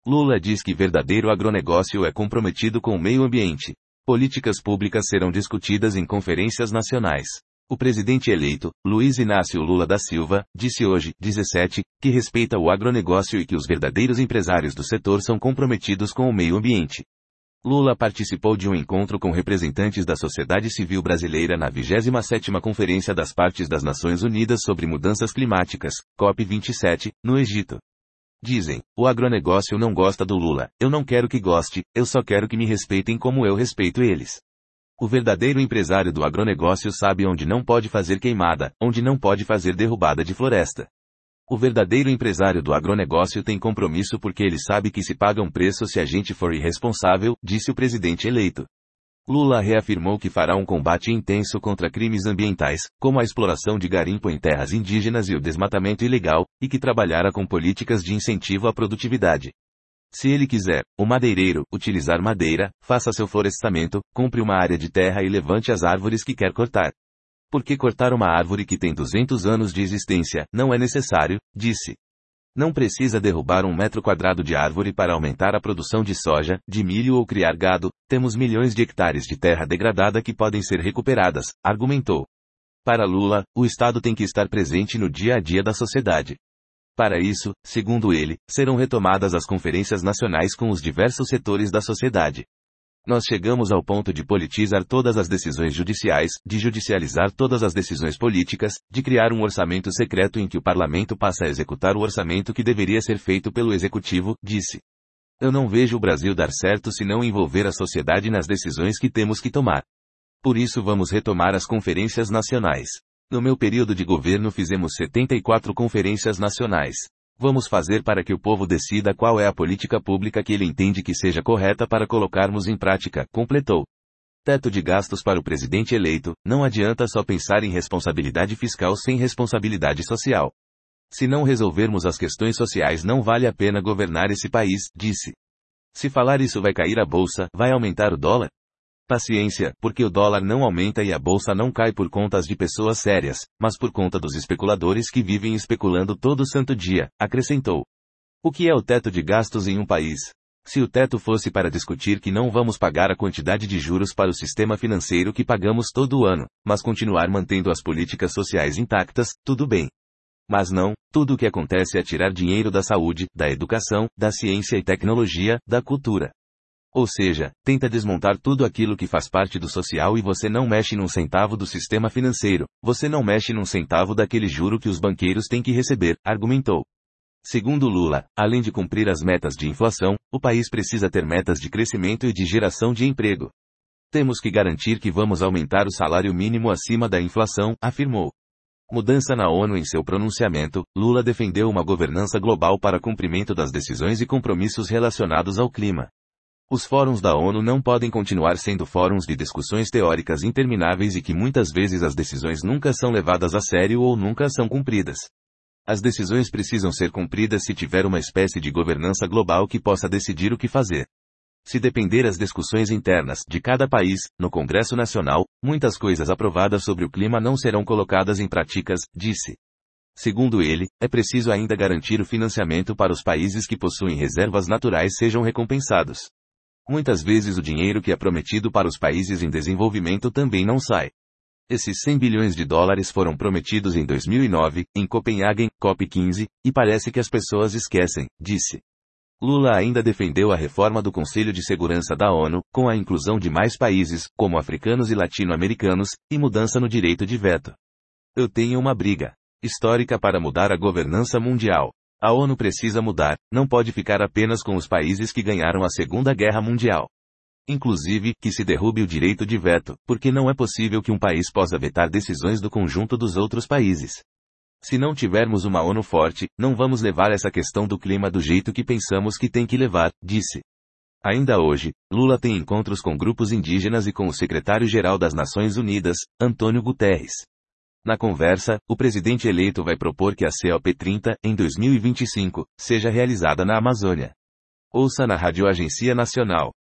Lula diz que verdadeiro agronegócio é comprometido com o meio ambiente. Políticas públicas serão discutidas em conferências nacionais. O presidente eleito, Luiz Inácio Lula da Silva, disse hoje, 17, que respeita o agronegócio e que os verdadeiros empresários do setor são comprometidos com o meio ambiente. Lula participou de um encontro com representantes da sociedade civil brasileira na 27ª Conferência das Partes das Nações Unidas sobre Mudanças Climáticas, COP27, no Egito. Dizem, o agronegócio não gosta do Lula, eu não quero que goste, eu só quero que me respeitem como eu respeito eles. O verdadeiro empresário do agronegócio sabe onde não pode fazer queimada, onde não pode fazer derrubada de floresta. O verdadeiro empresário do agronegócio tem compromisso porque ele sabe que se paga um preço se a gente for irresponsável, disse o presidente eleito. Lula reafirmou que fará um combate intenso contra crimes ambientais, como a exploração de garimpo em terras indígenas e o desmatamento ilegal, e que trabalhará com políticas de incentivo à produtividade. Se ele quiser, o madeireiro, utilizar madeira, faça seu florestamento, compre uma área de terra e levante as árvores que quer cortar. Porque cortar uma árvore que tem 200 anos de existência não é necessário, disse. Não precisa derrubar 1 metro quadrado de árvore para aumentar a produção de soja, de milho ou criar gado, temos milhões de hectares de terra degradada que podem ser recuperadas, argumentou. Para Lula, o Estado tem que estar presente no dia a dia da sociedade. Para isso, segundo ele, serão retomadas as conferências nacionais com os diversos setores da sociedade. Nós chegamos ao ponto de politizar todas as decisões judiciais, de judicializar todas as decisões políticas, de criar um orçamento secreto em que o parlamento passa a executar o orçamento que deveria ser feito pelo executivo, disse. Eu não vejo o Brasil dar certo se não envolver a sociedade nas decisões que temos que tomar. Por isso vamos retomar as conferências nacionais. No meu período de governo fizemos 74 conferências nacionais. Vamos fazer para que o povo decida qual é a política pública que ele entende que seja correta para colocarmos em prática, completou. Teto de gastos para o presidente eleito, não adianta só pensar em responsabilidade fiscal sem responsabilidade social. Se não resolvermos as questões sociais não vale a pena governar esse país, disse. Se falar isso vai cair a bolsa, vai aumentar o dólar? Paciência, porque o dólar não aumenta e a bolsa não cai por contas de pessoas sérias, mas por conta dos especuladores que vivem especulando todo santo dia, acrescentou. O que é o teto de gastos em um país? Se o teto fosse para discutir que não vamos pagar a quantidade de juros para o sistema financeiro que pagamos todo ano, mas continuar mantendo as políticas sociais intactas, tudo bem. Mas não, tudo o que acontece é tirar dinheiro da saúde, da educação, da ciência e tecnologia, da cultura. Ou seja, tenta desmontar tudo aquilo que faz parte do social e você não mexe num centavo do sistema financeiro, você não mexe num centavo daquele juro que os banqueiros têm que receber, argumentou. Segundo Lula, além de cumprir as metas de inflação, o país precisa ter metas de crescimento e de geração de emprego. Temos que garantir que vamos aumentar o salário mínimo acima da inflação, afirmou. Mudança na ONU. Em seu pronunciamento, Lula defendeu uma governança global para cumprimento das decisões e compromissos relacionados ao clima. Os fóruns da ONU não podem continuar sendo fóruns de discussões teóricas intermináveis e que muitas vezes as decisões nunca são levadas a sério ou nunca são cumpridas. As decisões precisam ser cumpridas se tiver uma espécie de governança global que possa decidir o que fazer. Se depender as discussões internas de cada país, no Congresso Nacional, muitas coisas aprovadas sobre o clima não serão colocadas em práticas, disse. Segundo ele, é preciso ainda garantir o financiamento para os países que possuem reservas naturais sejam recompensados. Muitas vezes o dinheiro que é prometido para os países em desenvolvimento também não sai. Esses 100 bilhões de dólares foram prometidos em 2009, em Copenhague, COP15, e parece que as pessoas esquecem, disse. Lula ainda defendeu a reforma do Conselho de Segurança da ONU, com a inclusão de mais países, como africanos e latino-americanos, e mudança no direito de veto. Eu tenho uma briga histórica para mudar a governança mundial. A ONU precisa mudar, não pode ficar apenas com os países que ganharam a Segunda Guerra Mundial. Inclusive, que se derrube o direito de veto, porque não é possível que um país possa vetar decisões do conjunto dos outros países. Se não tivermos uma ONU forte, não vamos levar essa questão do clima do jeito que pensamos que tem que levar, disse. Ainda hoje, Lula tem encontros com grupos indígenas e com o secretário-geral das Nações Unidas, Antônio Guterres. Na conversa, o presidente eleito vai propor que a COP30, em 2025, seja realizada na Amazônia. Ouça na Rádio Agência Nacional.